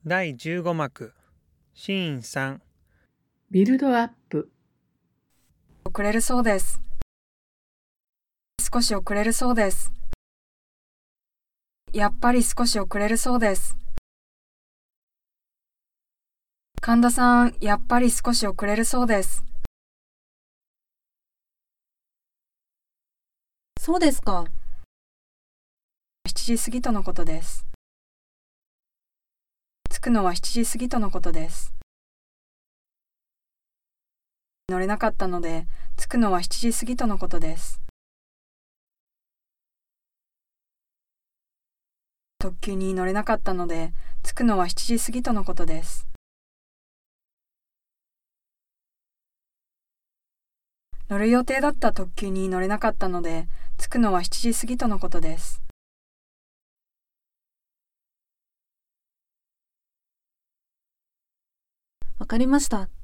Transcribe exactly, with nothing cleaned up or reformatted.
だいじゅうご幕シーンさんビルドアップ。 遅れるそうです。少し遅れるそうです。やっぱり少し遅れるそうです。神田さん、やっぱり少し遅れるそうです。 そうですか。 しちじ過ぎとのことです。着くのはしちじ過ぎとのことです。乗れなかったので、着くのはしちじ過ぎとのことです。特急に乗れなかったので、着くのはしちじ過ぎとのことです。乗る予定だった特急に乗れなかったので、着くのはしちじ過ぎとのことです。 わかりました。